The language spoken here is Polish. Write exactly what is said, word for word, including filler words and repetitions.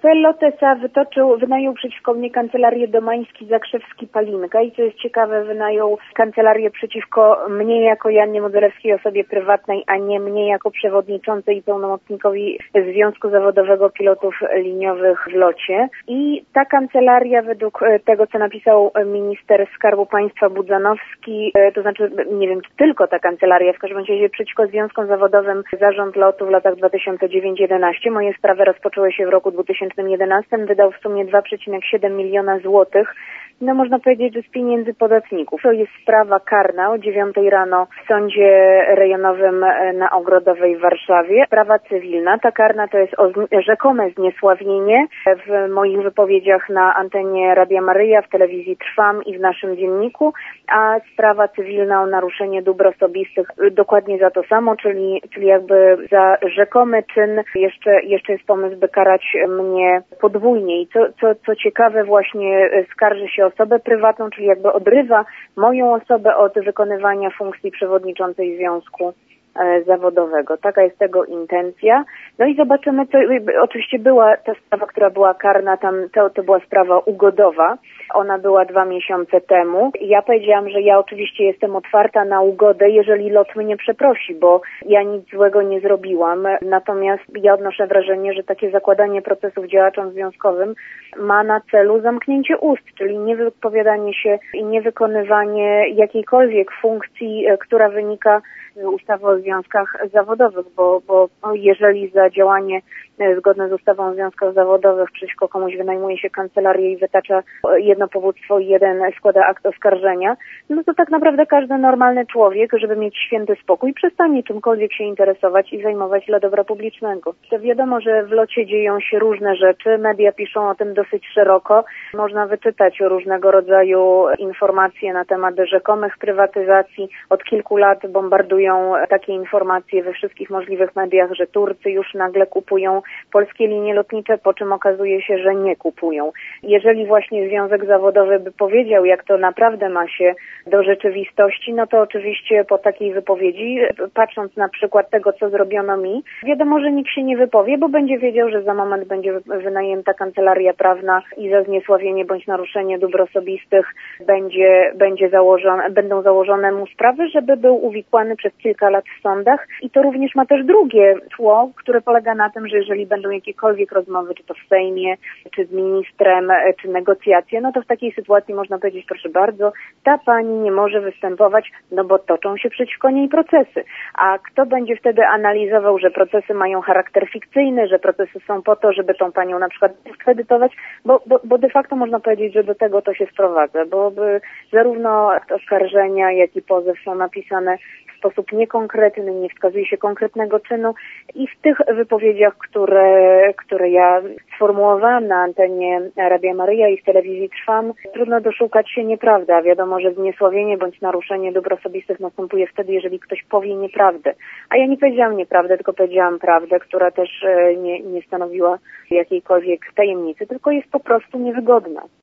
P L O T S A wytoczył, wynajął przeciwko mnie kancelarię Domański-Zakrzewski-Palinka i co jest ciekawe, wynajął kancelarię przeciwko mnie jako Jannie Modzelewskiej, osobie prywatnej, a nie mnie jako przewodniczącej i pełnomocnikowi Związku Zawodowego Pilotów Liniowych w locie. I ta kancelaria według tego, co napisał minister Skarbu Państwa Budzanowski, to znaczy, nie wiem, czy tylko ta kancelaria, w każdym razie przeciwko związkom zawodowym Zarząd Lotu w latach dwa tysiące dziewiąty do dwa tysiące jedenastego, moje sprawy rozpoczęły się w roku dwa tysiące jedenastym, wydał w sumie dwa przecinek siedem miliona złotych. No można powiedzieć, że z pieniędzy podatników. To jest sprawa karna o dziewiątej rano w Sądzie Rejonowym na Ogrodowej w Warszawie. Sprawa cywilna. Ta karna to jest o rzekome zniesławienie w moich wypowiedziach na antenie Radia Maryja, w telewizji Trwam i w naszym dzienniku, a sprawa cywilna o naruszenie dóbr osobistych dokładnie za to samo, czyli, czyli jakby za rzekomy czyn jeszcze, jeszcze jest pomysł, by karać mnie podwójnie. I co, co, co ciekawe, właśnie skarży się osobę prywatną, czyli jakby odrywa moją osobę od wykonywania funkcji przewodniczącej związku e, zawodowego. Taka jest tego intencja. No i zobaczymy, to oczywiście była ta sprawa, która była karna, tam to, to była sprawa ugodowa. Ona była dwa miesiące temu. I ja powiedziałam, że ja oczywiście jestem otwarta na ugodę, jeżeli lot mnie przeprosi, bo ja nic złego nie zrobiłam. Natomiast ja odnoszę wrażenie, że takie zakładanie procesów działaczom związkowym ma na celu zamknięcie ust, czyli niewypowiadanie się i niewykonywanie jakiejkolwiek funkcji, która wynika z ustawy o związkach zawodowych, bo, bo jeżeli za działanie zgodne z ustawą o związkach zawodowych przeciwko komuś wynajmuje się kancelarię i wytacza jedno powództwo i jeden składa akt oskarżenia, no to tak naprawdę każdy normalny człowiek, żeby mieć święty spokój, przestanie czymkolwiek się interesować i zajmować dla dobra publicznego. To wiadomo, że w locie dzieją się różne rzeczy, media piszą o tym dosyć szeroko, można wyczytać o różnego rodzaju informacje na temat rzekomych prywatyzacji. Od kilku lat bombardują takie informacje we wszystkich możliwych mediach, że Turcy już nagle kupują polskie linie lotnicze, po czym okazuje się, że nie kupują. Jeżeli właśnie Związek Zawodowy by powiedział, jak to naprawdę ma się do rzeczywistości, no to oczywiście po takiej wypowiedzi, patrząc na przykład tego, co zrobiono mi, wiadomo, że nikt się nie wypowie, bo będzie wiedział, że za moment będzie wynajęta kancelaria prawna i za zniesławienie bądź naruszenie dóbr osobistych będzie, będzie założone, będą założone mu sprawy, żeby był uwikłany przez kilka lat w sądach. I to również ma też drugie tło, które polega na tym, że jeżeli będą jakiekolwiek rozmowy, czy to w Sejmie, czy z ministrem, czy negocjacje, no to w takiej sytuacji można powiedzieć, proszę bardzo, ta pani nie może występować, no bo toczą się przeciwko niej procesy. A kto będzie wtedy analizował, że procesy mają charakter fikcyjny, że procesy są po to, żeby tą panią na przykład dyskredytować, bo, bo, bo de facto można powiedzieć, że do tego to się sprowadza, bo by zarówno oskarżenia, jak i pozew są napisane w sposób niekonkretny, nie wskazuje się konkretnego czynu i w tych wypowiedziach, które, które ja sformułowałam na antenie Radia Maryja i w telewizji Trwam, trudno doszukać się nieprawdy. Wiadomo, że zniesławienie bądź naruszenie dóbr osobistych następuje wtedy, jeżeli ktoś powie nieprawdę. A ja nie powiedziałam nieprawdę, tylko powiedziałam prawdę, która też nie, nie stanowiła jakiejkolwiek tajemnicy, tylko jest po prostu niewygodna.